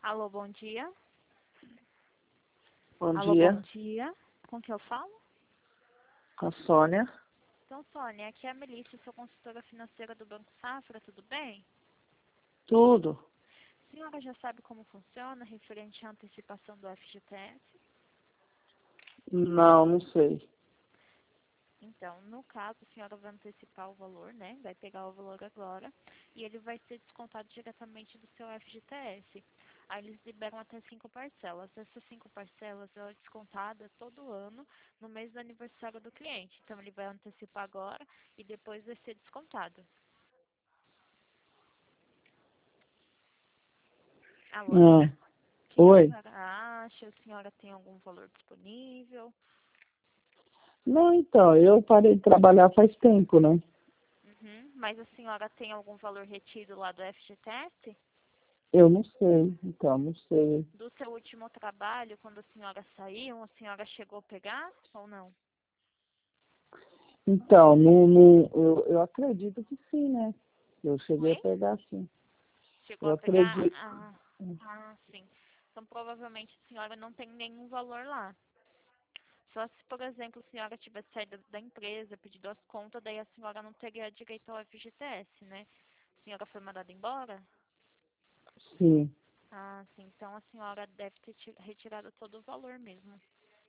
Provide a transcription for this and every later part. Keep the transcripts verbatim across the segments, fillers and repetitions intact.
Alô, bom dia. Bom Alô, bom dia, dia. Com que eu falo? com a Sônia. Então, Sônia, aqui é a Melissa, sou consultora financeira do Banco Safra, tudo bem? Tudo? A senhora já sabe como funciona referente à antecipação do F G T S? Não, não sei. Então, no caso, a senhora vai antecipar o valor, né? Vai pegar o valor agora e ele vai ser descontado diretamente do seu F G T S. Aí eles liberam até cinco parcelas. Essas cinco parcelas ela é descontada todo ano no mês do aniversário do cliente. Então, ele vai antecipar agora e depois vai ser descontado. Alô? O Ah, que que a oi. senhora acha? A senhora tem algum valor disponível? Não, então, eu parei de trabalhar faz tempo, né? Uhum. Mas a senhora tem algum valor retido lá do F G T S? Eu não sei, então, não sei. Do seu último trabalho, quando a senhora saiu, a senhora chegou a pegar ou não? Então, não, não, eu, eu acredito que sim, né? Eu cheguei a Oi? pegar sim. Chegou Eu a pegar? acredito. Ah, ah, sim. Então, provavelmente a senhora não tem nenhum valor lá. Só se, por exemplo, a senhora tivesse saído da empresa, pedido as contas, daí a senhora não teria direito ao F G T S, né? A senhora foi mandada embora? Sim, Ah, sim. Então a senhora deve ter ti- retirado todo o valor mesmo.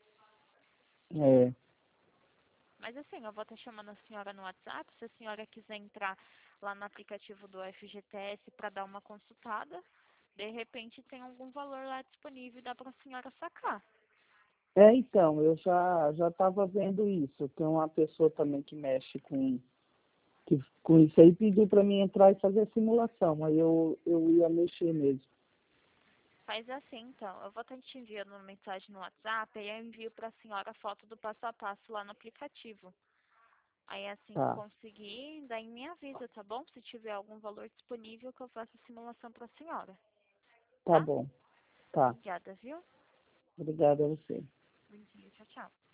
é. Mas assim, eu vou estar chamando a senhora no WhatsApp. Se a senhora quiser entrar lá no aplicativo do F G T S para dar uma consultada, de repente tem algum valor lá disponível e dá para a senhora sacar. É, então, eu já já estava vendo isso. Tem uma pessoa também que mexe com, que, com isso aí, pediu para mim entrar e fazer a simulação. Aí eu, eu ia mexer mesmo. Faz assim, então. Eu vou estar te enviando uma mensagem no WhatsApp e eu envio para a senhora a foto do passo a passo lá no aplicativo. Aí assim que Tá, conseguir, daí me avisa, tá bom? Se tiver algum valor disponível que eu faça a simulação para a senhora, tá tá? bom. Tá. Obrigada, viu? Obrigada a você. Bom dia, tchau, tchau.